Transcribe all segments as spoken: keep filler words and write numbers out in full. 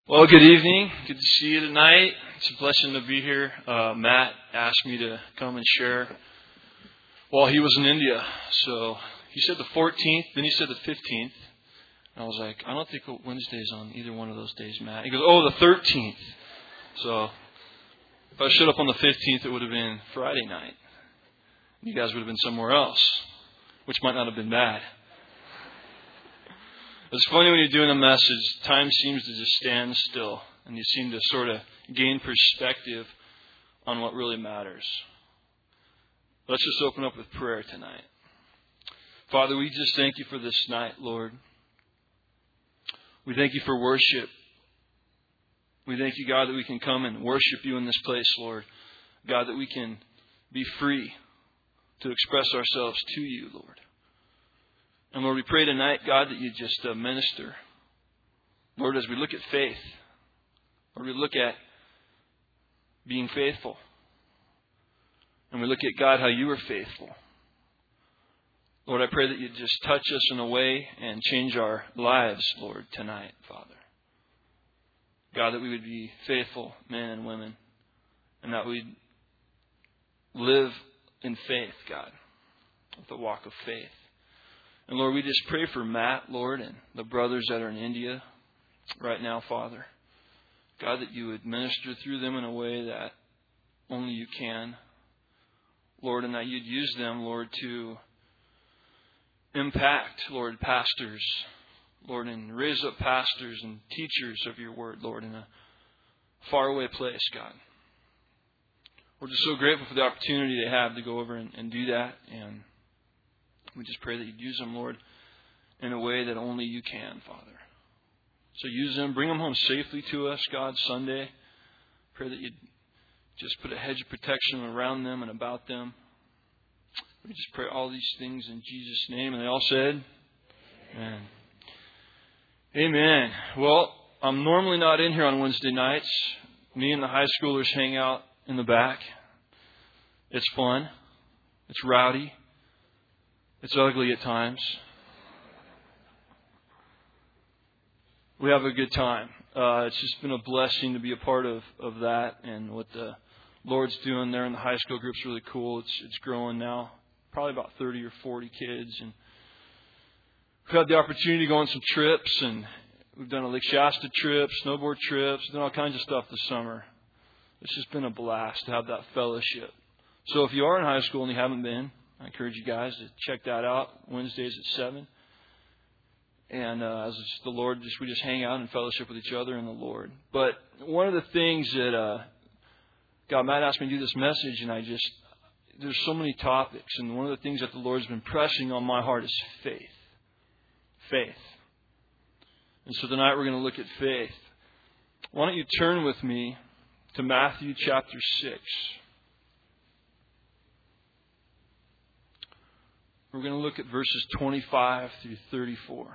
Well, good evening. Good to see you tonight. It's a blessing to be here. Uh, Matt asked me to come and share while he was in India. So he said the fourteenth, then he said the fifteenth. And I was like, I don't think Wednesday's on either one of those days, Matt. He goes, oh, the thirteenth. So if I showed up on the fifteenth, it would have been Friday night. You guys would have been somewhere else, which might not have been bad. It's funny when you're doing a message, time seems to just stand still, and you seem to sort of gain perspective on what really matters. Let's just open up with prayer tonight. Father, we just thank you for this night, Lord. We thank you for worship. We thank you, God, that we can come and worship you in this place, Lord. God, that we can be free to express ourselves to you, Lord. And Lord, we pray tonight, God, that you just uh, minister. Lord, as we look at faith, Lord, we look at being faithful. And we look at, God, how you are faithful. Lord, I pray that you just touch us in a way and change our lives, Lord, tonight, Father. God, that we would be faithful men and women. And that we'd live in faith, God, with a walk of faith. And Lord, we just pray for Matt, Lord, and the brothers that are in India right now, Father. God, that you would minister through them in a way that only you can. Lord, and that you'd use them, Lord, to impact, Lord, pastors, Lord, and raise up pastors and teachers of your word, Lord, in a faraway place, God. We're just so grateful for the opportunity they have to go over and, and do that. And we just pray that you'd use them, Lord, in a way that only you can, Father. So use them. Bring them home safely to us, God, Sunday. Pray that you'd just put a hedge of protection around them and about them. We just pray all these things in Jesus' name. And they all said, Amen. Amen. Well, I'm normally not in here on Wednesday nights. Me and the high schoolers hang out in the back. It's fun. It's rowdy. It's ugly at times. We have a good time. Uh, it's just been a blessing to be a part of, of that, and what the Lord's doing there in the high school group's really cool. It's it's growing now, probably about thirty or forty kids, and we've had the opportunity to go on some trips, and we've done a Lake Shasta trip, snowboard trips, done all kinds of stuff this summer. It's just been a blast to have that fellowship. So if you are in high school and you haven't been, I encourage you guys to check that out. Wednesdays at seven. And uh, as the Lord, just we just hang out and fellowship with each other in the Lord. But one of the things that uh, God Matt asked me to do this message, and I just, there's so many topics. And one of the things that the Lord's been pressing on my heart is faith. Faith. And so tonight we're going to look at faith. Why don't you turn with me to Matthew chapter six. We're going to look at verses twenty-five through thirty-four.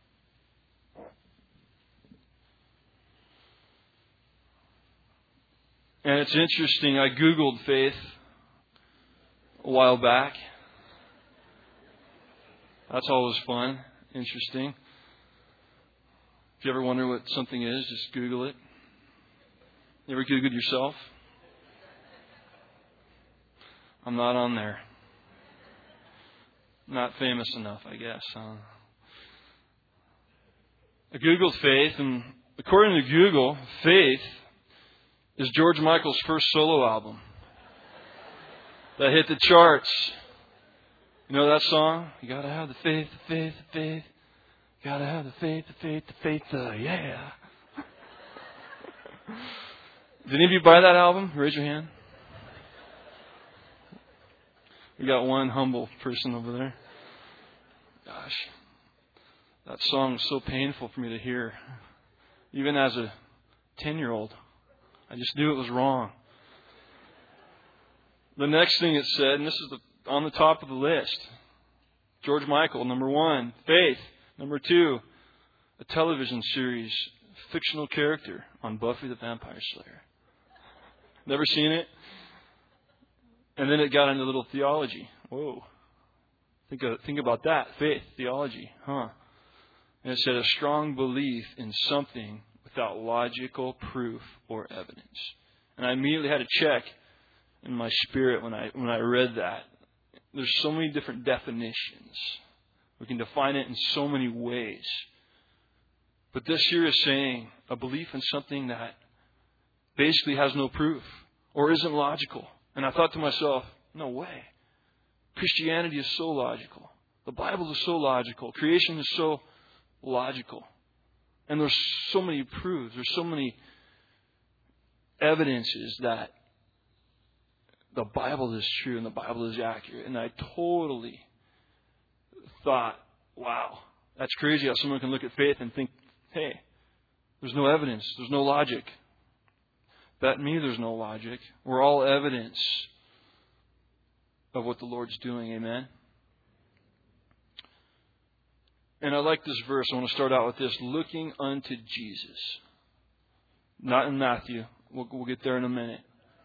And it's interesting, I Googled faith a while back. That's always fun, interesting. If you ever wonder what something is, just Google it. You ever Googled yourself? I'm not on there. Not famous enough, I guess. Uh, I Googled faith, and according to Google, Faith is George Michael's first solo album that hit the charts. You know that song? You gotta have the faith, the faith, the faith. You gotta have the faith, the faith, the faith, uh, yeah. Did any of you buy that album? Raise your hand. We got one humble person over there. Gosh, that song was so painful for me to hear. Even as a ten-year-old, I just knew it was wrong. The next thing it said, and this is the, on the top of the list, George Michael, number one. Faith, number two, a television series, fictional character on Buffy the Vampire Slayer. Never seen it? And then it got into a little theology. Whoa. Think of, think about that. Faith, theology. Huh. And it said a strong belief in something with without logical proof or evidence. And I immediately had to check in my spirit when I when I read that. There's so many different definitions. We can define it in so many ways. But this here is saying a belief in something that basically has no proof or isn't logical. And I thought to myself, no way. Christianity is so logical. The Bible is so logical. Creation is so logical. And there's so many proofs. There's so many evidences that the Bible is true and the Bible is accurate. And I totally thought, wow, that's crazy how someone can look at faith and think, hey, there's no evidence. There's no logic. Bet me there's no logic. We're all evidence of what the Lord's doing. Amen. And I like this verse. I want to start out with this. Looking unto Jesus. Not in Matthew. We'll, we'll get there in a minute.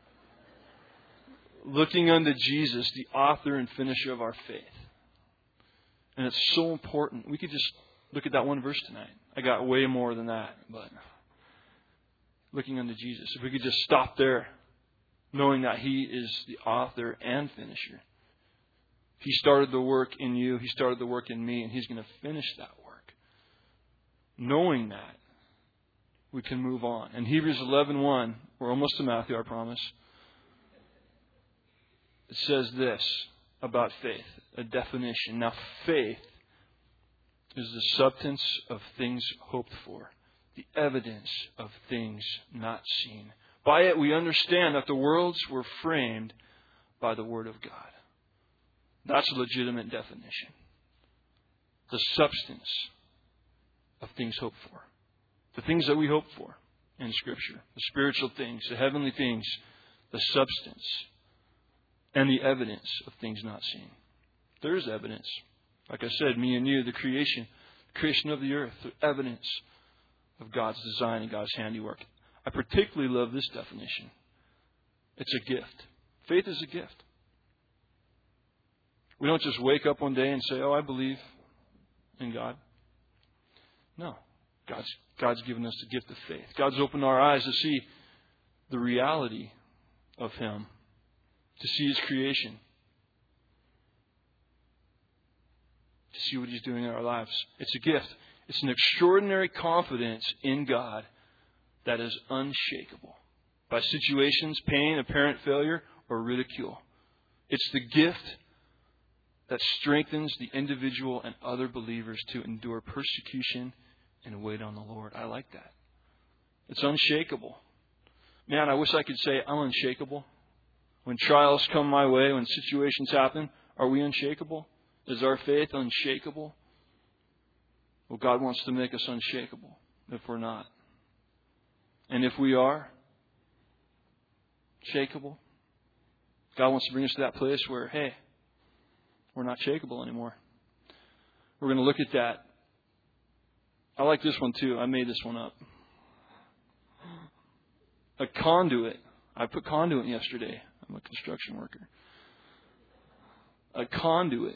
Looking unto Jesus, the author and finisher of our faith. And it's so important. We could just look at that one verse tonight. I got way more than that. But looking unto Jesus. If we could just stop there, knowing that He is the author and finisher. He started the work in you. He started the work in me. And He's going to finish that work. Knowing that, we can move on. In Hebrews eleven one, we're almost to Matthew, I promise. It says this about faith, a definition. Now, faith is the substance of things hoped for, the evidence of things not seen. By it we understand that the worlds were framed by the Word of God. That's a legitimate definition. The substance of things hoped for. The things that we hope for in Scripture. The spiritual things, the heavenly things, the substance, and the evidence of things not seen. There is evidence. Like I said, me and you, the creation, creation of the earth, the evidence of God's design and God's handiwork. I particularly love this definition. It's a gift. Faith is a gift. We don't just wake up one day and say, oh, I believe in God. No. God's, God's given us the gift of faith. God's opened our eyes to see the reality of Him, to see His creation, to see what He's doing in our lives. It's a gift. It's an extraordinary confidence in God that is unshakable by situations, pain, apparent failure, or ridicule. It's the gift that strengthens the individual and other believers to endure persecution and wait on the Lord. I like that. It's unshakable. Man, I wish I could say I'm unshakable. When trials come my way, when situations happen, are we unshakable? Is our faith unshakable? Well, God wants to make us unshakable if we're not. And if we are shakable, God wants to bring us to that place where, hey, we're not shakable anymore. We're going to look at that. I like this one too. I made this one up. A conduit. I put conduit yesterday. I'm a construction worker. A conduit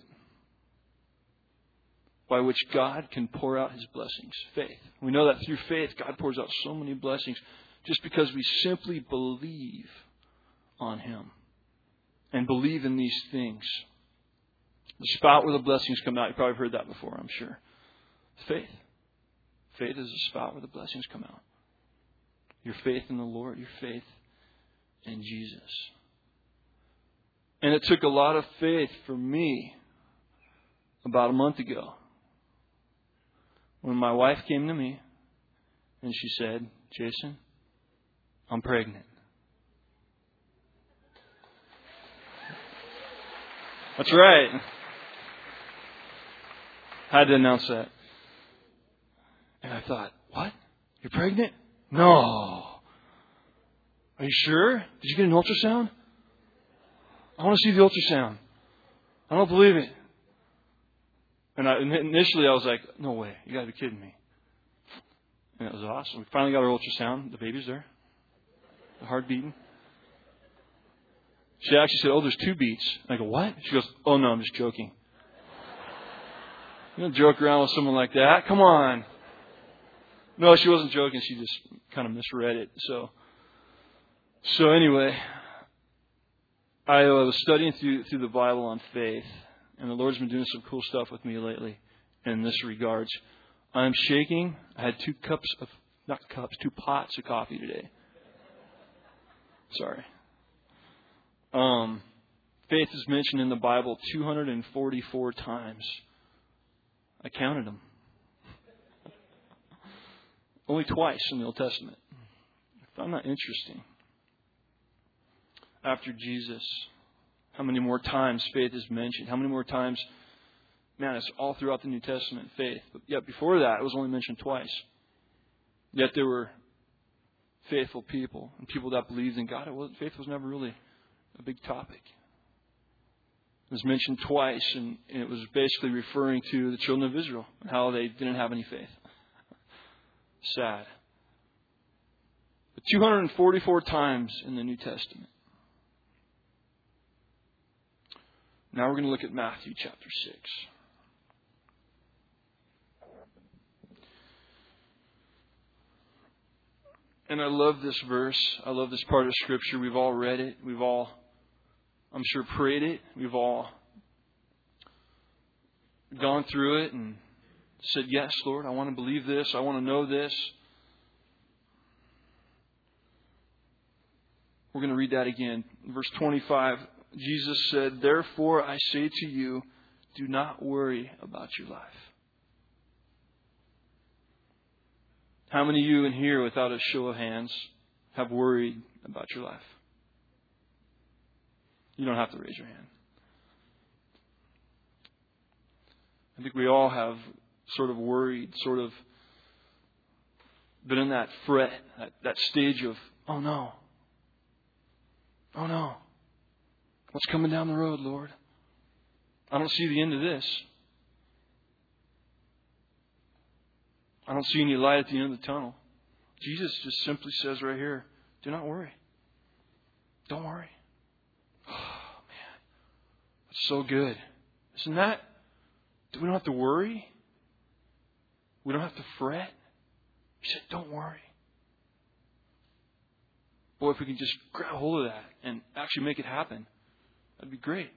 by which God can pour out His blessings. Faith. We know that through faith, God pours out so many blessings just because we simply believe on Him and believe in these things. The spout where the blessings come out. You've probably heard that before, I'm sure. Faith. Faith is a spout where the blessings come out. Your faith in the Lord, your faith in Jesus. And it took a lot of faith for me about a month ago when my wife came to me and she said, Jason, I'm pregnant. That's right. I had to announce that. And I thought, what? You're pregnant? No. Are you sure? Did you get an ultrasound? I want to see the ultrasound. I don't believe it. And I, initially I was like, no way. You got to be kidding me. And it was awesome. We finally got our ultrasound. The baby's there. The heart beating. She actually said, oh, there's two beats. And I go, what? She goes, oh, no, I'm just joking. You don't joke around with someone like that. Come on. No, she wasn't joking. She just kind of misread it. So, so anyway, I was studying through through the Bible on faith, and the Lord's been doing some cool stuff with me lately in this regards. I'm shaking. I had two cups of, not cups, two pots of coffee today. Sorry. Um, faith is mentioned in the Bible two hundred forty-four times. I counted them. Only twice in the Old Testament. I found that interesting. After Jesus, how many more times faith is mentioned? How many more times? Man, it's all throughout the New Testament, faith. But yet before that, it was only mentioned twice. Yet there were faithful people and people that believed in God. It was, faith was never really a big topic. It was mentioned twice, and it was basically referring to the children of Israel and how they didn't have any faith. Sad. But two hundred forty-four times in the New Testament. Now we're going to look at Matthew chapter six. And I love this verse. I love this part of Scripture. We've all read it. We've all, I'm sure, prayed it. We've all gone through it and said, yes, Lord, I want to believe this. I want to know this. We're going to read that again. Verse twenty-five, Jesus said, therefore I say to you, do not worry about your life. How many of you in here, without a show of hands, have worried about your life? You don't have to raise your hand. I think we all have sort of worried, sort of been in that fret, that, that stage of, oh no, oh no, what's coming down the road, Lord? I don't see the end of this. I don't see any light at the end of the tunnel. Jesus just simply says right here, do not worry. Don't worry. Oh, man. That's so good. Isn't that? We don't have to worry. We don't have to fret. He said, don't worry. Boy, if we can just grab hold of that and actually make it happen, that'd be great.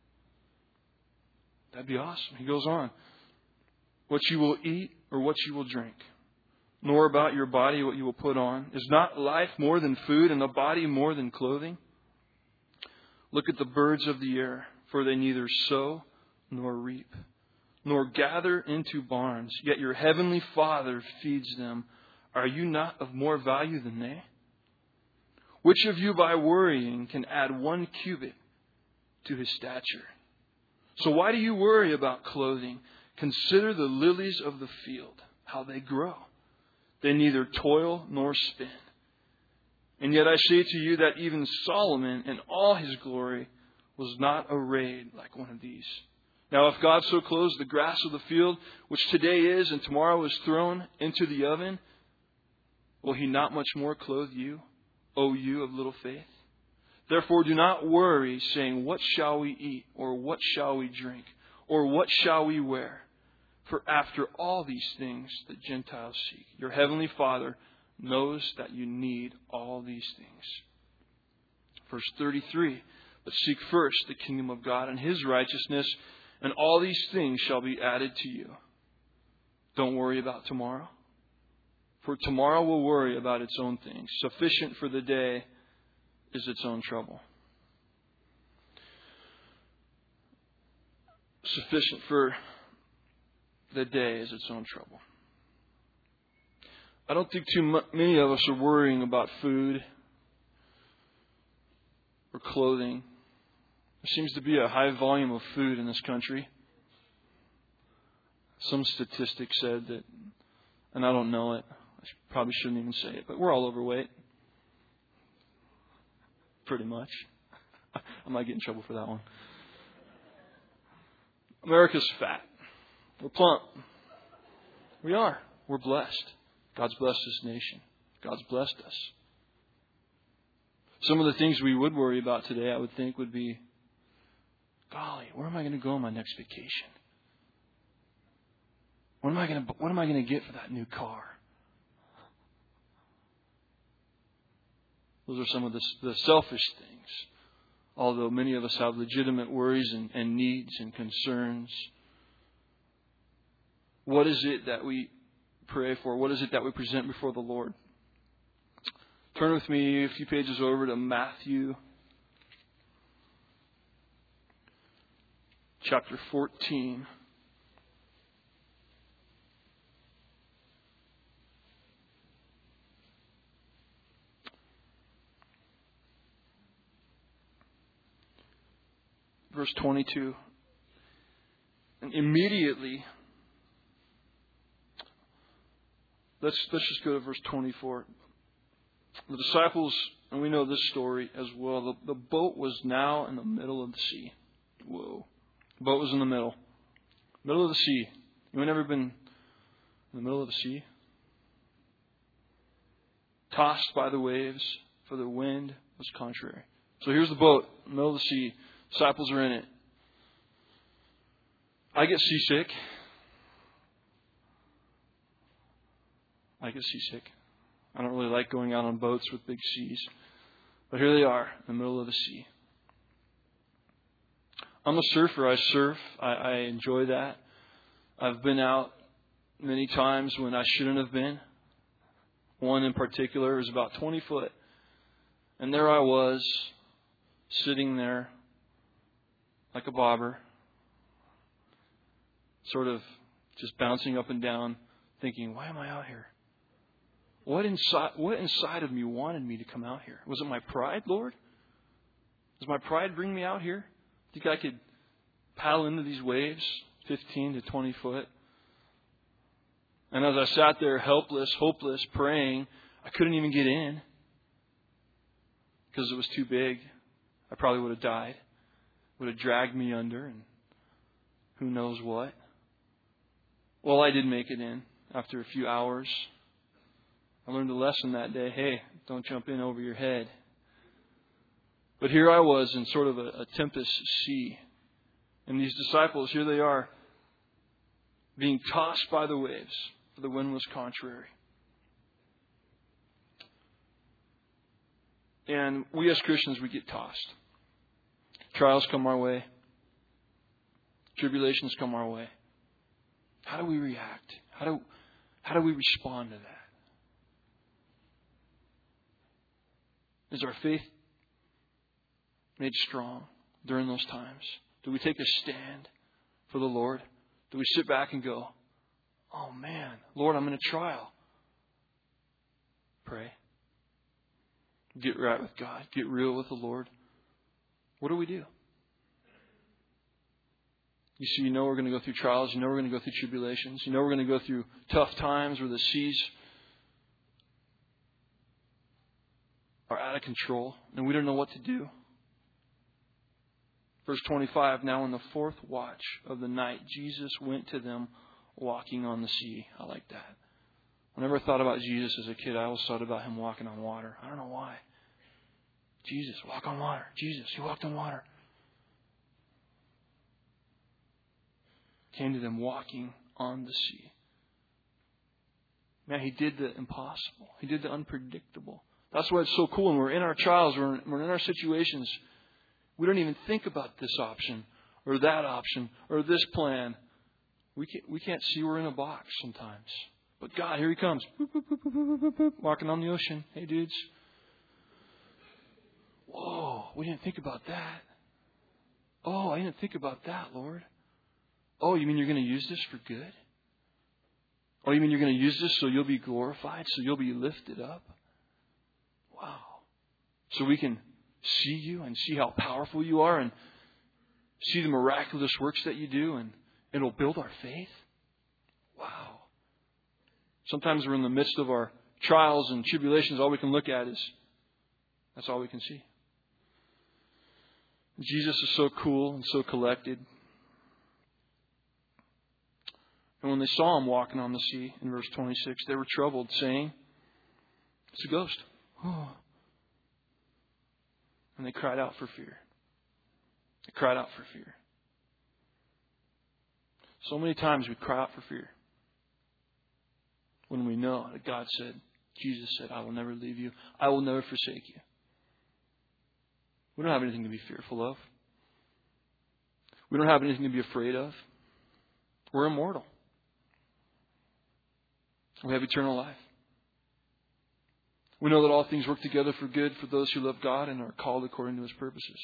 That'd be awesome. He goes on. What you will eat or what you will drink, nor about your body what you will put on. Is not life more than food and the body more than clothing? Look at the birds of the air, for they neither sow nor reap, nor gather into barns, yet your heavenly Father feeds them. Are you not of more value than they? Which of you by worrying can add one cubit to his stature? So why do you worry about clothing? Consider the lilies of the field, how they grow. They neither toil nor spin. And yet I say to you that even Solomon in all his glory was not arrayed like one of these. Now if God so clothes the grass of the field, which today is and tomorrow is thrown into the oven, will he not much more clothe you, O you of little faith? Therefore do not worry, saying, what shall we eat, or what shall we drink, or what shall we wear? For after all these things the Gentiles seek. Your heavenly Father knows that you need all these things. Verse thirty-three, but seek first the kingdom of God and His righteousness, and all these things shall be added to you. Don't worry about tomorrow, for tomorrow will worry about its own things. Sufficient for the day is its own trouble. Sufficient for the day is its own trouble. I don't think too many of us are worrying about food or clothing. There seems to be a high volume of food in this country. Some statistic said that, and I don't know it, I probably shouldn't even say it, but we're all overweight. Pretty much. I might get in trouble for that one. America's fat. We're plump. We are. We're blessed. God's blessed this nation. God's blessed us. Some of the things we would worry about today, I would think, would be, golly, where am I going to go on my next vacation? What am I going to, what am I going to get for that new car? Those are some of the, the selfish things. Although many of us have legitimate worries and, and needs and concerns. What is it that we pray for? What is it that we present before the Lord? Turn with me a few pages over to Matthew chapter fourteen. Verse twenty-two. And immediately, let's let's just go to verse twenty-four. The disciples, and we know this story as well, the, the boat was now in the middle of the sea. Whoa. The boat was in the middle. Middle of the sea. Anyone ever been in the middle of the sea? Tossed by the waves, for the wind was contrary. So here's the boat, middle of the sea. Disciples are in it. I get seasick. I get seasick. I don't really like going out on boats with big seas. But here they are, in the middle of the sea. I'm a surfer. I surf. I, I enjoy that. I've been out many times when I shouldn't have been. One in particular was about twenty foot. And there I was, sitting there like a bobber, sort of just bouncing up and down, thinking, why am I out here? What inside, what inside of me wanted me to come out here? Was it my pride, Lord? Does my pride bring me out here? Think I could paddle into these waves, fifteen to twenty foot? And as I sat there helpless, hopeless, praying, I couldn't even get in because it was too big. I probably would have died. Would have dragged me under and who knows what. Well, I did make it in after a few hours. I learned a lesson that day. Hey, don't jump in over your head. But here I was in sort of a, a tempest sea. And these disciples, here they are, being tossed by the waves, for the wind was contrary. And we as Christians, we get tossed. Trials come our way. Tribulations come our way. How do we react? How do, how do we respond to that? Is our faith made strong during those times? Do we take a stand for the Lord? Do we sit back and go, oh man, Lord, I'm in a trial? Pray. Get right with God. Get real with the Lord. What do we do? You see, you know we're going to go through trials. You know we're going to go through tribulations. You know we're going to go through tough times where the seas are out of control and we don't know what to do. Verse twenty-five, now in the fourth watch of the night, Jesus went to them walking on the sea. I like that. Whenever I thought about Jesus as a kid, I always thought about Him walking on water. I don't know why. Jesus, walk on water. Jesus, He walked on water. Came to them walking on the sea. Man, He did the impossible. He did the unpredictable. That's why it's so cool. When we're in our trials, we're we're in our situations, we don't even think about this option or that option or this plan. We can't, we can't see we're in a box sometimes. But God, here He comes. Boop, boop, boop, boop, boop, boop, walking on the ocean. Hey, dudes. Whoa, we didn't think about that. Oh, I didn't think about that, Lord. Oh, you mean you're going to use this for good? Oh, you mean you're going to use this so you'll be glorified, so you'll be lifted up? Wow. So we can see you and see how powerful you are and see the miraculous works that you do, and it'll build our faith. Wow. Sometimes we're in the midst of our trials and tribulations. All we can look at is, that's all we can see. Jesus is so cool and so collected. And when they saw Him walking on the sea, in verse twenty-six, they were troubled, saying, it's a ghost. Oh. And they cried out for fear. They cried out for fear. So many times we cry out for fear when we know that God said, Jesus said, I will never leave you. I will never forsake you. We don't have anything to be fearful of. We don't have anything to be afraid of. We're immortal. We have eternal life. We know that all things work together for good for those who love God and are called according to His purposes.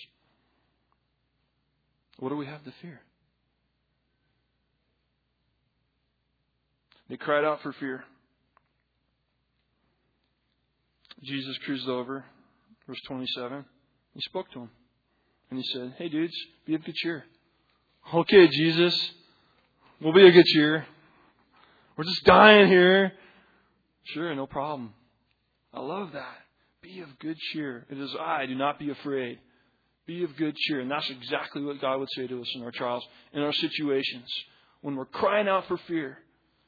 What do we have to fear? They cried out for fear. Jesus cruised over, verse twenty-seven. He spoke to him. And he said, hey dudes, be of good cheer. Okay, Jesus, we'll be of good cheer. We're just dying here. Sure, no problem. I love that. Be of good cheer. It is I, do not be afraid. Be of good cheer. And that's exactly what God would say to us in our trials, in our situations. When we're crying out for fear.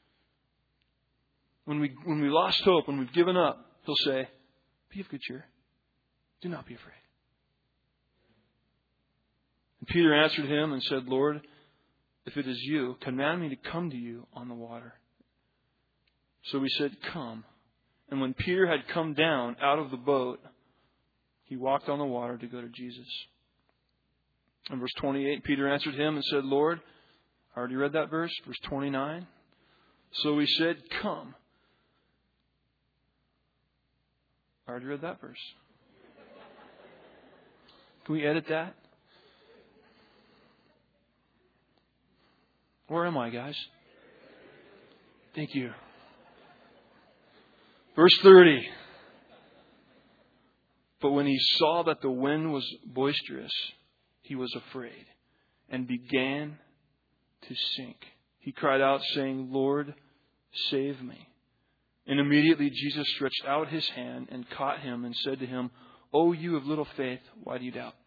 When we when we lost hope, when we've given up, He'll say, be of good cheer. Do not be afraid. And Peter answered Him and said, Lord, if it is you, command me to come to you on the water. So He said, come. And when Peter had come down out of the boat, he walked on the water to go to Jesus. In verse twenty-eight, Peter answered Him and said, Lord, I already read that verse, verse twenty-nine. So He said, come. I already read that verse. Can we edit that? Where am I, guys? Thank you. Verse thirty. But when he saw that the wind was boisterous, he was afraid and began to sink. He cried out, saying, Lord, save me. And immediately Jesus stretched out His hand and caught him and said to him, O you of little faith, why do you doubt?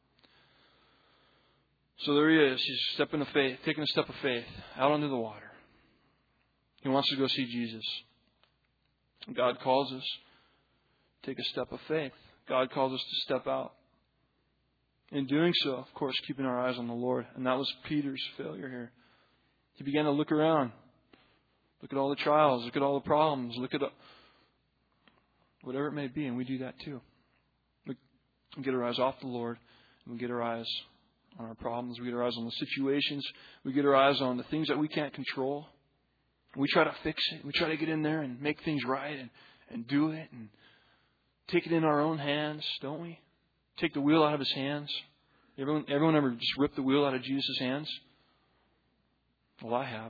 So there he is. He's stepping of faith, taking a step of faith out onto the water. He wants to go see Jesus. God calls us to take a step of faith. God calls us to step out. In doing so, of course, keeping our eyes on the Lord. And that was Peter's failure here. He began to look around. Look at all the trials. Look at all the problems. Look at whatever it may be. And we do that too. We get our eyes off the Lord. And we get our eyes on our problems. We get our eyes on the situations. We get our eyes on the things that we can't control. We try to fix it. We try to get in there and make things right and, and do it and take it in our own hands, don't we? Take the wheel out of His hands. Everyone, everyone ever just rip the wheel out of Jesus' hands? Well, I have.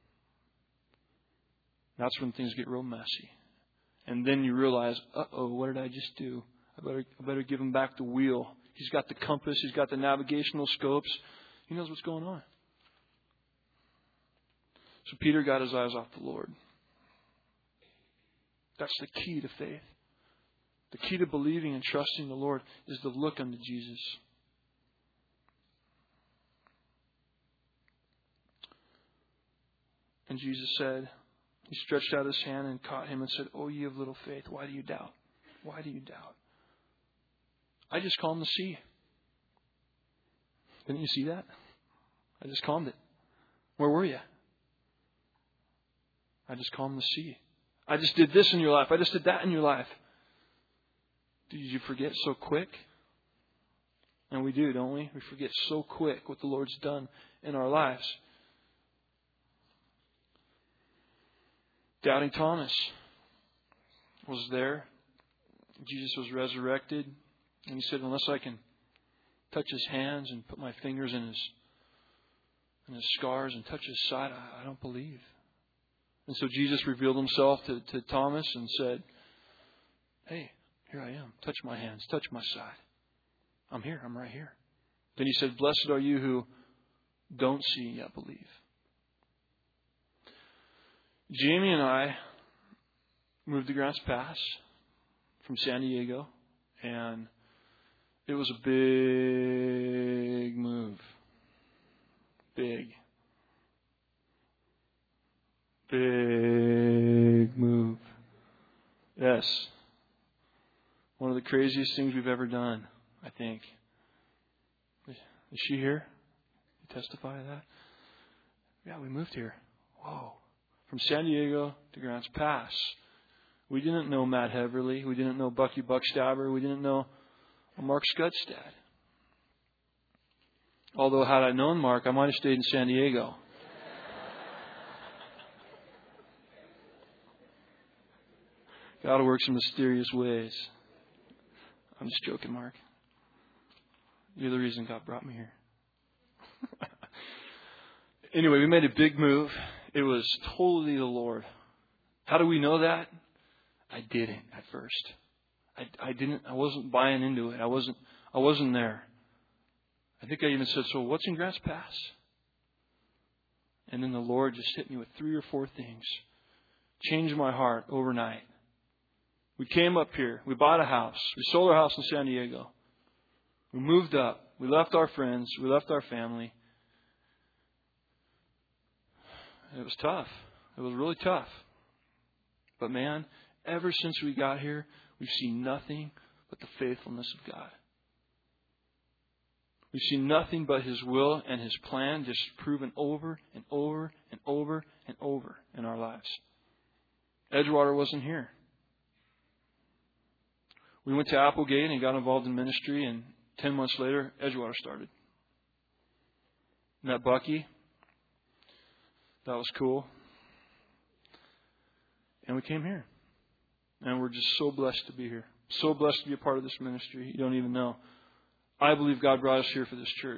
That's when things get real messy. And then you realize, uh-oh, what did I just do? I better, I better give Him back the wheel. He's got the compass. He's got the navigational scopes. He knows what's going on. So Peter got his eyes off the Lord. That's the key to faith. The key to believing and trusting the Lord is to look unto Jesus. And Jesus said, He stretched out His hand and caught him and said, O ye of little faith, why do you doubt? Why do you doubt? I just calmed the sea. Didn't you see that? I just calmed it. Where were you? I just calmed the sea. I just did this in your life. I just did that in your life. Did you forget so quick? And we do, don't we? We forget so quick what the Lord's done in our lives. Doubting Thomas was there. Jesus was resurrected. And He said, unless I can touch His hands and put my fingers in His, in his scars and touch His side, I, I don't believe. And so Jesus revealed Himself to, to Thomas and said, hey, here I am. Touch my hands. Touch my side. I'm here. I'm right here. Then He said, blessed are you who don't see yet believe. Jamie and I moved to Grants Pass from San Diego. And it was a big move. Big. Big move. Yes. One of the craziest things we've ever done, I think. Is she here? You testify to that? Yeah, we moved here. Whoa. From San Diego to Grants Pass. We didn't know Matt Heverly. We didn't know Bucky Buckstabber. We didn't know Mark Skudstad. Although had I known Mark, I might have stayed in San Diego. God works in mysterious ways. I'm just joking, Mark. You're the reason God brought me here. Anyway, we made a big move. It was totally the Lord. How do we know that? I didn't at first. I, I didn't. I wasn't buying into it. I wasn't. I wasn't there. I think I even said, "So what's in Grants Pass?" And then the Lord just hit me with three or four things, changed my heart overnight. We came up here. We bought a house. We sold our house in San Diego. We moved up. We left our friends. We left our family. It was tough. It was really tough. But man, ever since we got here, we've seen nothing but the faithfulness of God. We've seen nothing but His will and His plan just proven over and over and over and over in our lives. Edgewater wasn't here. We went to Applegate and got involved in ministry, and ten months later, Edgewater started. Met Bucky. That was cool. And we came here. And we're just so blessed to be here. So blessed to be a part of this ministry. You don't even know. I believe God brought us here for this church.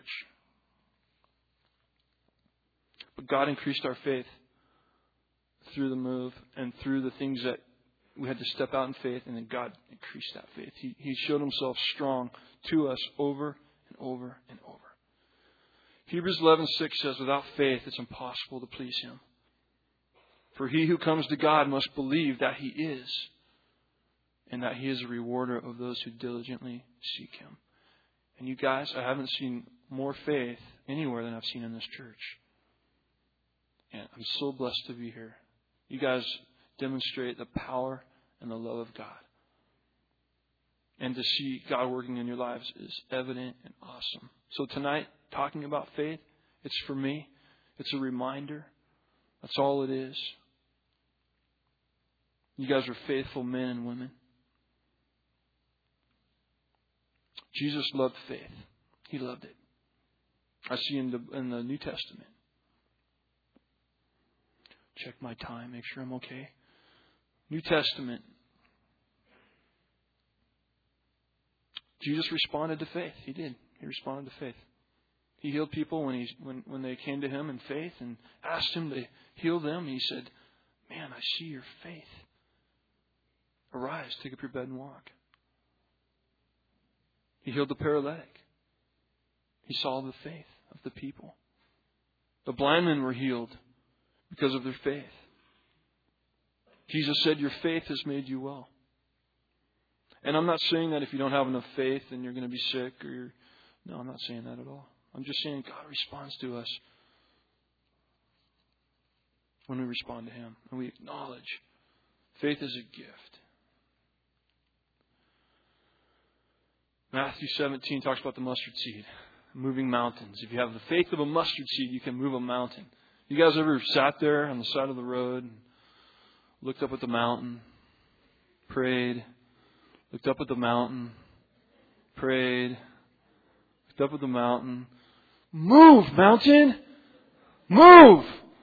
But God increased our faith through the move and through the things that we had to step out in faith, and then God increased that faith. He, he showed Himself strong to us over and over and over. Hebrews eleven six says, without faith it's impossible to please Him. For he who comes to God must believe that He is, and that He is a rewarder of those who diligently seek Him. And you guys, I haven't seen more faith anywhere than I've seen in this church. And I'm so blessed to be here. You guys demonstrate the power and the love of God. And to see God working in your lives is evident and awesome. So tonight, talking about faith, it's for me. It's a reminder. That's all it is. You guys are faithful men and women. Jesus loved faith. He loved it. I see in the, in the New Testament. Check my time, make sure I'm okay. New Testament. Jesus responded to faith. He did. He responded to faith. He healed people when he when, when they came to Him in faith and asked Him to heal them. He said, man, I see your faith. Arise, take up your bed and walk. He healed the paralytic. He saw the faith of the people. The blind men were healed because of their faith. Jesus said, your faith has made you well. And I'm not saying that if you don't have enough faith, then you're going to be sick or you're... No, I'm not saying that at all. I'm just saying God responds to us when we respond to Him and we acknowledge faith is a gift. Matthew seventeen talks about the mustard seed, moving mountains. If you have the faith of a mustard seed, you can move a mountain. You guys ever sat there on the side of the road and looked up at the mountain, prayed, looked up at the mountain, prayed, looked up at the mountain. Move, mountain! Move!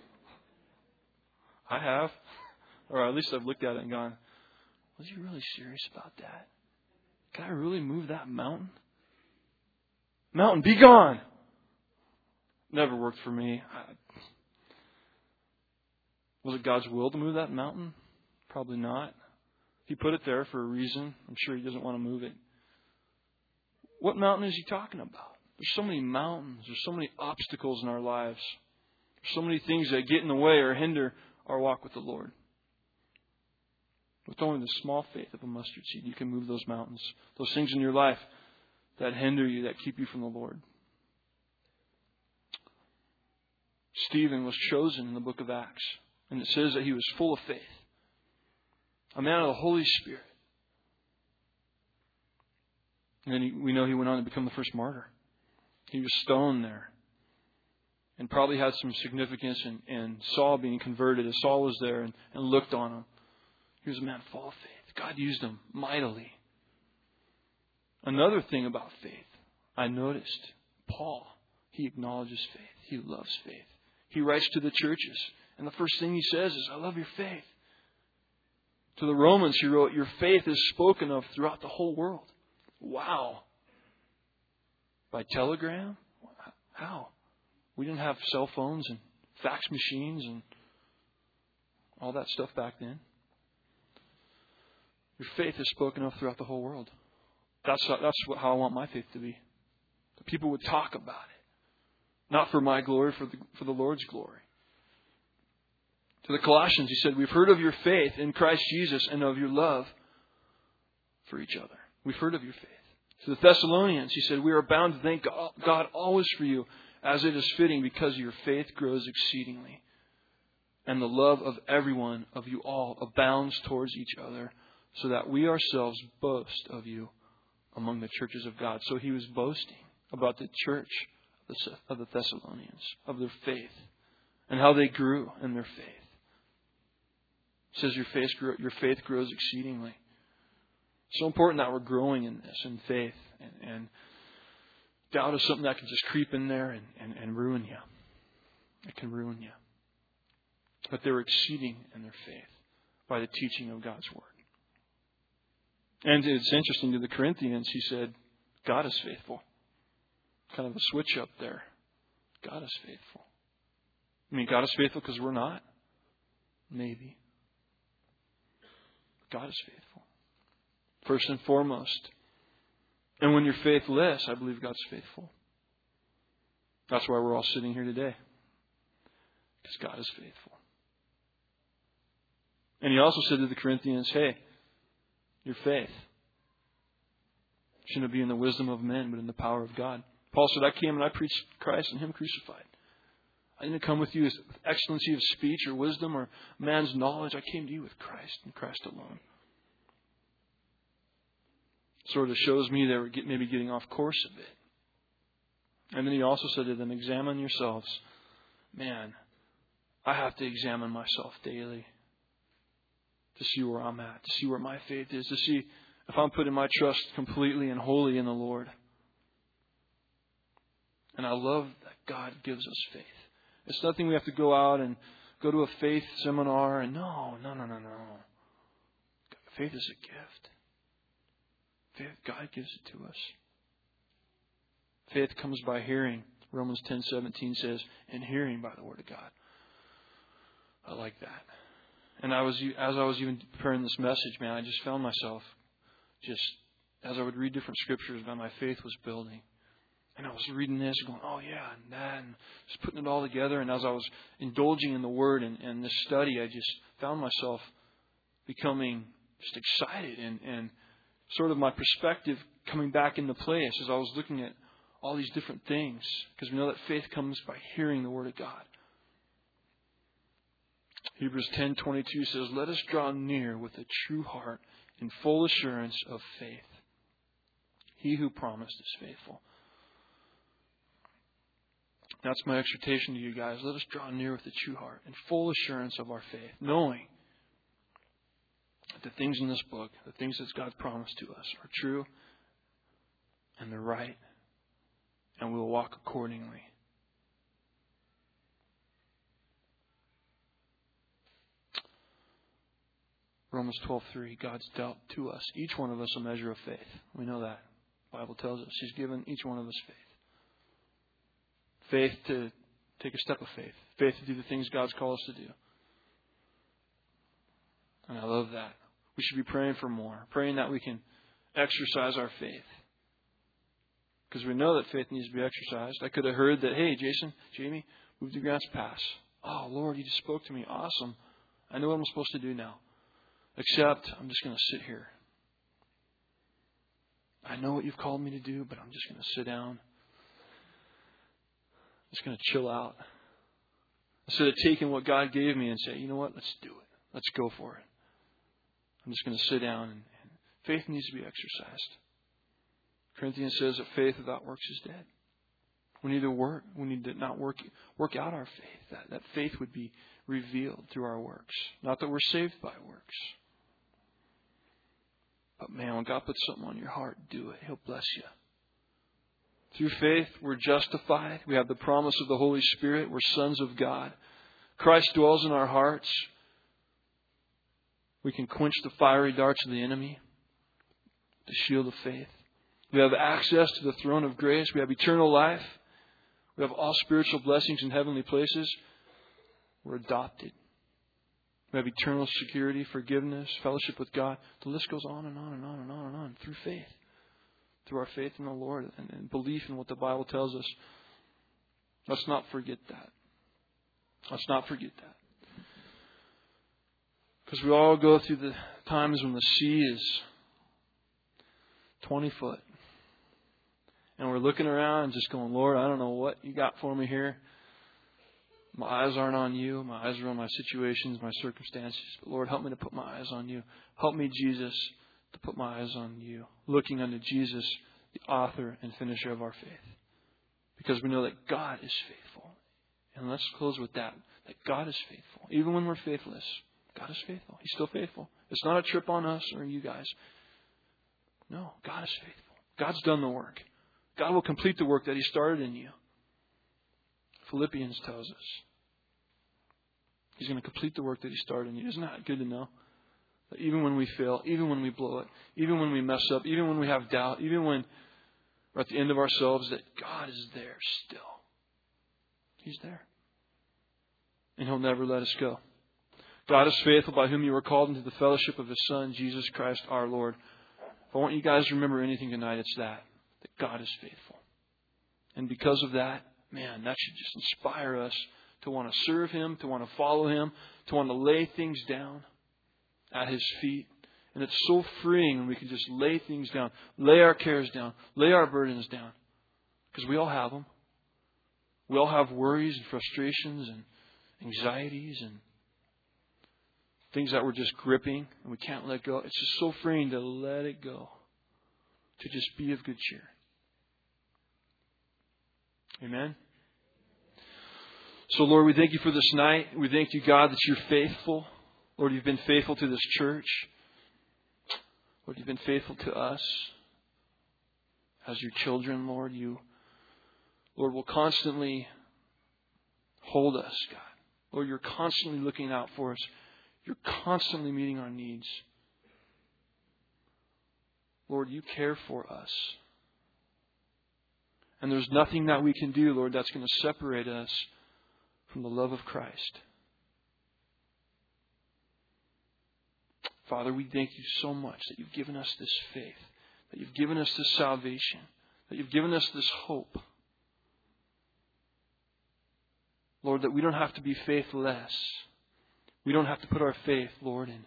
I have. Or at least I've looked at it and gone, was he really serious about that? Can I really move that mountain? Mountain, be gone! Never worked for me. I, was it God's will to move that mountain? Probably not. He put it there for a reason. I'm sure He doesn't want to move it. What mountain is He talking about? There's so many mountains. There's so many obstacles in our lives. There's so many things that get in the way or hinder our walk with the Lord. With only the small faith of a mustard seed, you can move those mountains. Those things in your life that hinder you, that keep you from the Lord. Stephen was chosen in the book of Acts. And it says that he was full of faith. A man of the Holy Spirit. And then he, we know he went on to become the first martyr. He was stoned there. And probably had some significance in, in Saul being converted as Saul was there and, and looked on him. He was a man full of faith. God used him mightily. Another thing about faith, I noticed Paul. He acknowledges faith. He loves faith. He writes to the churches, and the first thing he says is, I love your faith. To the Romans, he wrote, your faith is spoken of throughout the whole world. Wow. By telegram? How? We didn't have cell phones and fax machines and all that stuff back then. Your faith is spoken of throughout the whole world. That's how, that's how I want my faith to be. That people would talk about it. Not for my glory, for the, for the Lord's glory. To the Colossians, he said, we've heard of your faith in Christ Jesus and of your love for each other. We've heard of your faith. To the Thessalonians, he said, we are bound to thank God always for you, as it is fitting, because your faith grows exceedingly. And the love of everyone, of you all, abounds towards each other, so that we ourselves boast of you among the churches of God. So he was boasting about the church of the Thessalonians, of their faith, and how they grew in their faith. It says your faith, grow, your faith grows exceedingly. It's so important that we're growing in this, in faith. And, and doubt is something that can just creep in there and, and, and ruin you. It can ruin you. But they were exceeding in their faith by the teaching of God's Word. And it's interesting, to the Corinthians, he said, God is faithful. Kind of a switch up there. God is faithful. I mean, God is faithful because we're not? Maybe. God is faithful. First and foremost. And when you're faithless, I believe God's faithful. That's why we're all sitting here today. Because God is faithful. And he also said to the Corinthians, hey, your faith shouldn't be in the wisdom of men, but in the power of God. Paul said, I came and I preached Christ and Him crucified. I didn't come with you with excellency of speech or wisdom or man's knowledge. I came to you with Christ and Christ alone. Sort of shows me they were get, maybe getting off course a bit. And then he also said to them, examine yourselves. Man, I have to examine myself daily to see where I'm at, to see where my faith is, to see if I'm putting my trust completely and wholly in the Lord. And I love that God gives us faith. It's nothing we have to go out and go to a faith seminar and no, no, no, no, no. Faith is a gift. Faith, God gives it to us. Faith comes by hearing. Romans ten seventeen says, and hearing by the Word of God. I like that. And I was, as I was even preparing this message, man, I just found myself just, as I would read different scriptures, man, my faith was building. And I was reading this and going, oh yeah, and that, and just putting it all together. And as I was indulging in the Word and, and this study, I just found myself becoming just excited and, and sort of my perspective coming back into place as I was looking at all these different things. Because we know that faith comes by hearing the Word of God. Hebrews ten twenty-two says, let us draw near with a true heart in full assurance of faith. He who promised is faithful. That's my exhortation to you guys. Let us draw near with a true heart in full assurance of our faith, knowing that the things in this book, the things that God promised to us, are true and they're right, and we will walk accordingly. Romans twelve three, God's dealt to us, each one of us, a measure of faith. We know that. The Bible tells us He's given each one of us faith. Faith to take a step of faith. Faith to do the things God's called us to do. And I love that. We should be praying for more. Praying that we can exercise our faith. Because we know that faith needs to be exercised. I could have heard that, hey, Jason, Jamie, move to Grants Pass. Oh, Lord, you just spoke to me. Awesome. I know what I'm supposed to do now. Except I'm just going to sit here. I know what you've called me to do, but I'm just going to sit down. Just going to chill out. Instead of taking what God gave me and say, you know what, let's do it. Let's go for it. I'm just going to sit down. And, and faith needs to be exercised. Corinthians says that faith without works is dead. We need to work. We need to not work work out our faith. That, that faith would be revealed through our works. Not that we're saved by works. But man, when God puts something on your heart, do it. He'll bless you. Through faith, we're justified. We have the promise of the Holy Spirit. We're sons of God. Christ dwells in our hearts. We can quench the fiery darts of the enemy. The shield of faith. We have access to the throne of grace. We have eternal life. We have all spiritual blessings in heavenly places. We're adopted. We have eternal security, forgiveness, fellowship with God. The list goes on and on and on and on and on through faith. Through our faith in the Lord and, and belief in what the Bible tells us. Let's not forget that. Let's not forget that. Because we all go through the times when the sea is twenty foot. And we're looking around and just going, Lord, I don't know what you got for me here. My eyes aren't on you. My eyes are on my situations, my circumstances. But Lord, help me to put my eyes on you. Help me, Jesus, to put my eyes on you. Looking unto Jesus, the author and finisher of our faith. Because we know that God is faithful. And let's close with that. That God is faithful. Even when we're faithless, God is faithful. He's still faithful. It's not a trip on us or you guys. No, God is faithful. God's done the work. God will complete the work that He started in you. Philippians tells us He's going to complete the work that He started in you. Isn't that good to know? That even when we fail, even when we blow it, even when we mess up, even when we have doubt, even when we're at the end of ourselves, that God is there still. He's there. And He'll never let us go. God is faithful, by whom you were called into the fellowship of His Son, Jesus Christ our Lord. If I want you guys to remember anything tonight, it's that. That God is faithful. And because of that, man, that should just inspire us to want to serve Him, to want to follow Him, to want to lay things down at His feet. And it's so freeing when we can just lay things down, lay our cares down, lay our burdens down. Because we all have them. We all have worries and frustrations and anxieties and things that we're just gripping and we can't let go. It's just so freeing to let it go. To just be of good cheer. Amen. So Lord, we thank You for this night. We thank You, God, that You're faithful. Lord, You've been faithful to this church. Lord, You've been faithful to us as Your children, Lord. You, Lord, will constantly hold us, God. Lord, You're constantly looking out for us. You're constantly meeting our needs. Lord, You care for us. And there's nothing that we can do, Lord, that's going to separate us from the love of Christ. Father, we thank You so much that You've given us this faith, that You've given us this salvation, that You've given us this hope. Lord, that we don't have to be faithless. We don't have to put our faith, Lord, in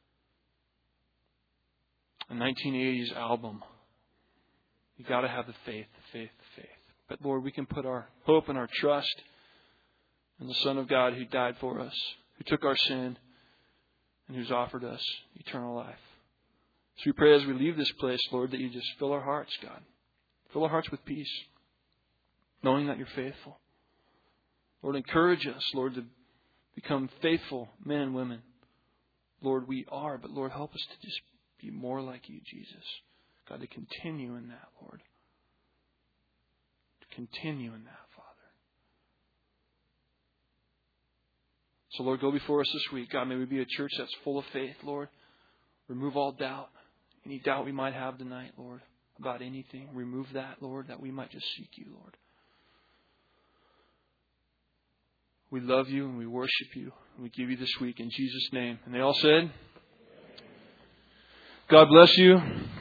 a nineteen eighties album. You got to have the faith, the faith, the faith. But Lord, we can put our hope and our trust in the Son of God who died for us, who took our sin, and who's offered us eternal life. So we pray as we leave this place, Lord, that You just fill our hearts, God. Fill our hearts with peace, knowing that You're faithful. Lord, encourage us, Lord, to become faithful men and women. Lord, we are, but Lord, help us to just be more like You, Jesus. God, to continue in that, Lord. To continue in that, Father. So, Lord, go before us this week. God, may we be a church that's full of faith, Lord. Remove all doubt. Any doubt we might have tonight, Lord, about anything. Remove that, Lord, that we might just seek You, Lord. We love You and we worship You. And we give You this week in Jesus' name. And they all said, God bless you.